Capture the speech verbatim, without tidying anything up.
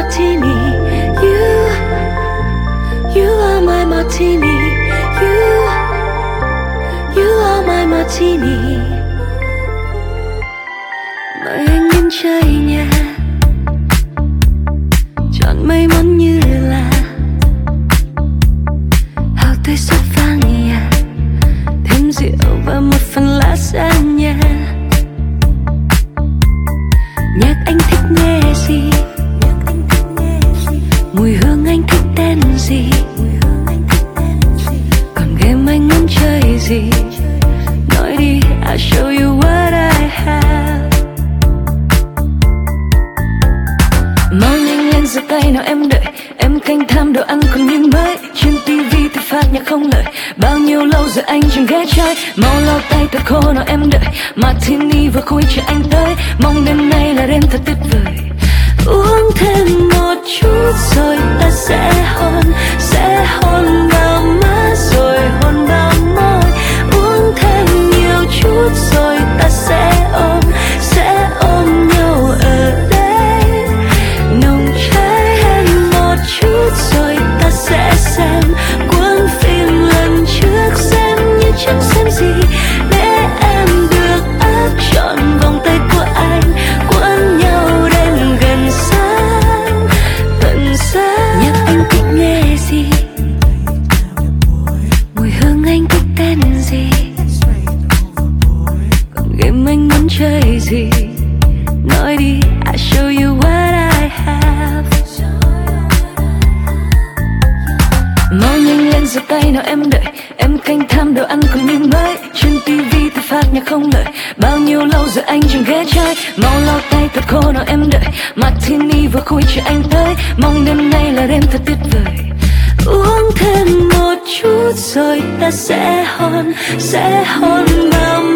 martini. You, you are my martini. You, you are my martini. Mời anh đến chơi nhà, chọn may mắn như là hào tươi sốt vang nhà, thêm rượu và một phần lá xanh nha. Nhạc anh thích nghe gì, mùi hương anh thích tên gì, còn game anh muốn chơi gì, nói đi, I'll show you what I have. Mau nhanh lên giơ tay nào em đợi, em canh tham đồ ăn còn như mới. Trên tivi thì phát nhạc không lời, bao nhiêu lâu rồi anh chẳng ghé chơi. Mau lau tay thật khô nào em đợi, martini vừa khui chờ anh tới. Mong đêm nay là đêm thật tuyệt vời, uống thêm một chút rồi ta sẽ hôn, sẽ hôn vào má rồi hôn vào môi. Uống thêm nhiều chút rồi ta sẽ ôm, sẽ ôm nhau ở đây. Nồng cháy thêm một chút rồi ta sẽ xem cuốn phim lần trước, xem như chẳng xem gì, để em được áp trọn vòng tay của anh, quấn nhau đến gần sáng tận sáng. Nhạc anh thích nghe gì, mùi hương anh thích tên gì, còn game anh muốn chơi gì, nói đi, I show you what I have. Mau nhanh lên giơ tay nào em đợi, em canh tham đồ ăn còn như mới. Trên tivi thì phát nhạc không lời, bao nhiêu lâu rồi anh chẳng ghé chơi. Mau lau tay thật khô nào em đợi, martini vừa khui chờ anh tới. Mong đêm nay là đêm thật tuyệt vời, uống thêm một chút rồi ta sẽ hôn, sẽ hôn vào